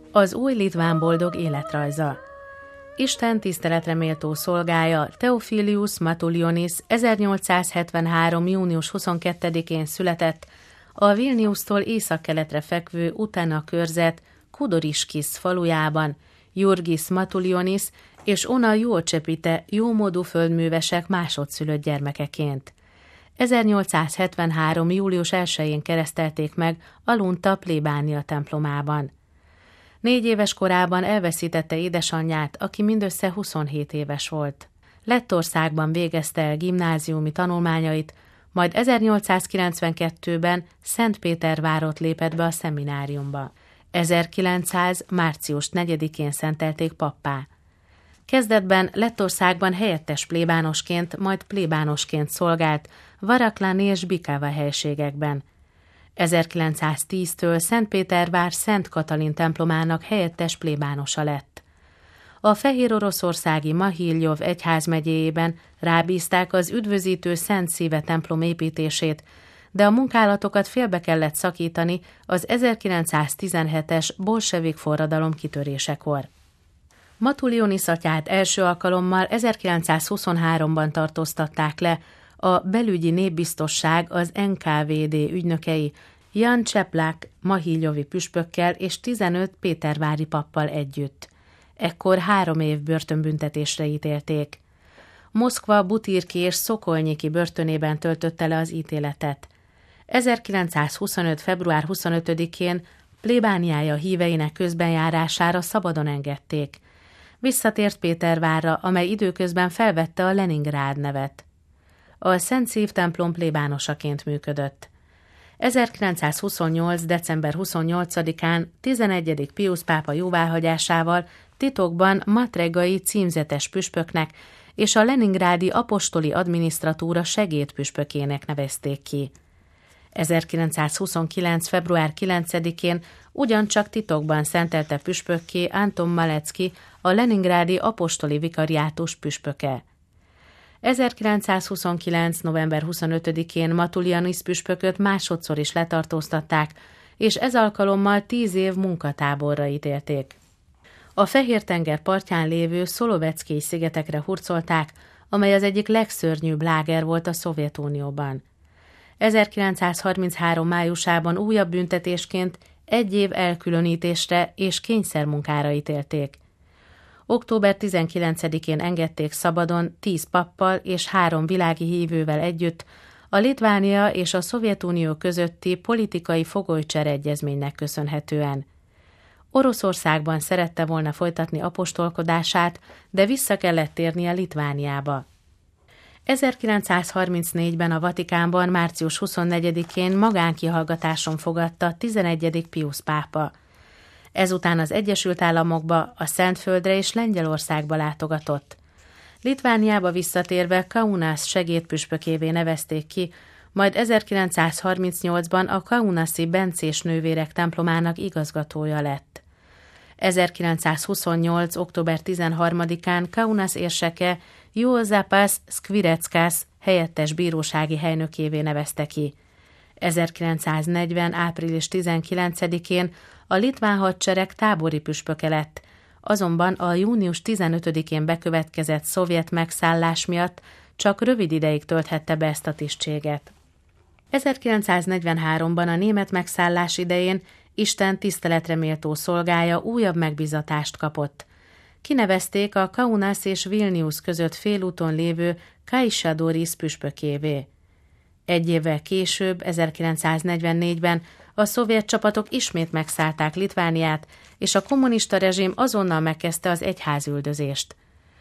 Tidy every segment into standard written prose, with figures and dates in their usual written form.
Az új litván boldog életrajza. Isten tiszteletre méltó szolgája Theophilus Matulionis 1873. június 22-én született a Vilniustól északkeletre fekvő Utena körzet Kudoriskis falujában, Jurgis Matulionis és Ona Juocsepite jómódú földművesek másodszülött gyermekeként. 1873. július 1-én keresztelték meg Alunta plébánia templomában. 4 éves korában elveszítette édesanyját, aki mindössze 27 éves volt. Lettországban végezte el gimnáziumi tanulmányait, majd 1892-ben Szentpétervárot lépett be a szemináriumba. 1900. március 4-én szentelték pappá. Kezdetben Lettországban helyettes plébánosként, majd plébánosként szolgált Varaklani és Bikava helységekben. 1910-től Szentpétervár Szent Katalin templomának helyettes plébánosa lett. A fehéroroszországi Mahiljov egyházmegyéjében rábízták az üdvözítő Szent Szíve templom építését, de a munkálatokat félbe kellett szakítani az 1917-es bolsevik forradalom kitörésekor. Matulionis atyát első alkalommal 1923-ban tartóztatták le a belügyi népbiztosság az NKVD ügynökei Jan Cseplák mahiljovi püspökkel és 15 pétervári pappal együtt. Ekkor 3 év börtönbüntetésre ítélték. Moszkva Butyrki és Szokolnyiki börtönében töltötte le az ítéletet. 1925. február 25-én plébániája híveinek közbenjárására szabadon engedték. Visszatért Pétervárra, amely időközben felvette a Leningrád nevet. A Szent Szív templom plébánosaként működött. 1928. december 28-án 11. Piusz pápa jóváhagyásával titokban matregai címzetes püspöknek és a leningrádi apostoli adminisztratúra segédpüspökének nevezték ki. 1929. február 9-én ugyancsak titokban szentelte püspökké Anton Malecki, a leningrádi apostoli vikariátus püspöke. 1929. november 25-én Matulionis püspököt másodszor is letartóztatták, és ez alkalommal 10 év munkatáborra ítélték. A Fehér-tenger partján lévő Szoloveckij szigetekre hurcolták, amely az egyik legszörnyűbb láger volt a Szovjetunióban. 1933. májusában újabb büntetésként 1 év elkülönítésre és kényszermunkára ítélték. Október 19-én engedték szabadon 10 pappal és 3 világi hívővel együtt a Litvánia és a Szovjetunió közötti politikai fogolycsere egyezménynek köszönhetően. Oroszországban szerette volna folytatni apostolkodását, de vissza kellett térnie Litvániába. 1934-ben a Vatikánban március 24-én magánkihallgatáson fogadta 11. Piusz pápa. Ezután az Egyesült Államokba, a Szentföldre és Lengyelországba látogatott. Litvániába visszatérve Kaunas segédpüspökévé nevezték ki, majd 1938-ban a kaunasi bencés nővérek templomának igazgatója lett. 1928. október 13-án Kaunas érseke Juozapas Skvireckas helyettes bírósági helynökévé nevezte ki. 1940. április 19-én a litván hadsereg tábori püspöke lett, azonban a június 15-én bekövetkezett szovjet megszállás miatt csak rövid ideig tölthette be ezt a tisztséget. 1943-ban a német megszállás idején Isten tiszteletre méltó szolgája újabb megbízatást kapott. Kinevezték a Kaunas és Vilnius között félúton lévő Kaišiadorys püspökévé. 1 évvel később, 1944-ben a szovjet csapatok ismét megszállták Litvániát, és a kommunista rezsim azonnal megkezdte az egyházüldözést.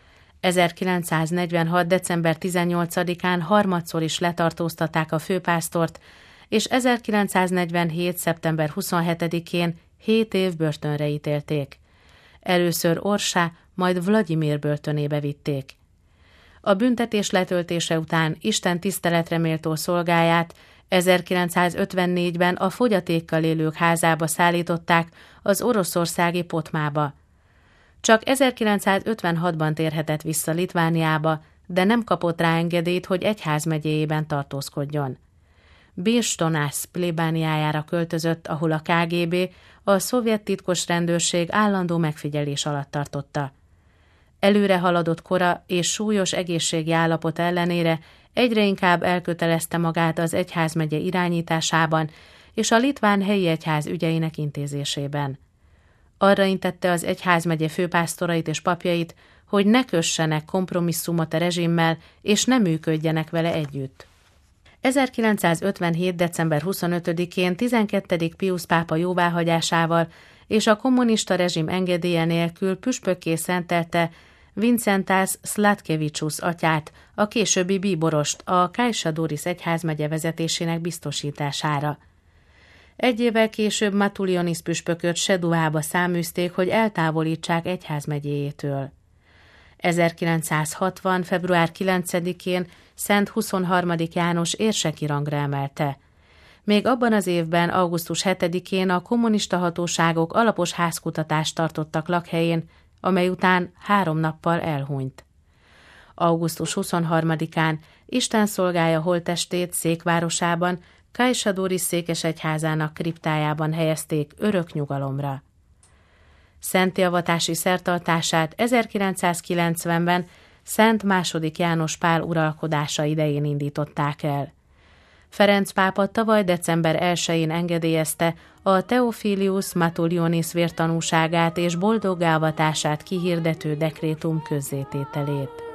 1946. december 18-án harmadszor is letartóztatták a főpásztort, és 1947. szeptember 27-én 7 év börtönre ítélték. Először Orsá, majd Vladimir börtönébe vitték. A büntetés letöltése után Isten tiszteletre méltó szolgáját 1954-ben a fogyatékkal élők házába szállították az oroszországi Potmába. Csak 1956-ban térhetett vissza Litvániába, de nem kapott rá engedélyt, hogy egyházmegyéjében tartózkodjon. Birstonász plébániájára költözött, ahol a KGB, a szovjet titkos rendőrség állandó megfigyelés alatt tartotta. Előre haladott kora és súlyos egészségi állapot ellenére egyre inkább elkötelezte magát az egyházmegye irányításában és a litván helyi egyház ügyeinek intézésében. Arra intette az egyházmegye főpásztorait és papjait, hogy ne kössenek kompromisszumot a rezsimmel, és ne működjenek vele együtt. 1957. december 25-én 12. Piusz pápa jóváhagyásával és a kommunista rezsim engedélye nélkül püspökké szentelte Vincentas Sladkevicius atyát, a későbbi bíborost, a Kaisadoris egyházmegye vezetésének biztosítására. Egy évvel később Matulionis püspököt Seduába száműzték, hogy eltávolítsák egyházmegyéjétől. 1960. február 9-én Szent 23. János érseki rangra emelte. Még abban az évben, augusztus 7-én a kommunista hatóságok alapos házkutatást tartottak lakhelyén, amely után 3 nappal elhunyt. Augusztus 23-án Isten szolgálja holttestét székvárosában, Kaisadoris székesegyházának kriptájában helyezték örök nyugalomra. Szentélvatási szertartását 1990-ben Szent II. János Pál uralkodása idején indították el. Ferenc pápa tavaly december 1-én engedélyezte a Theophilus Matulionis vértanúságát és boldoggá avatását kihirdető dekrétum közzétételét.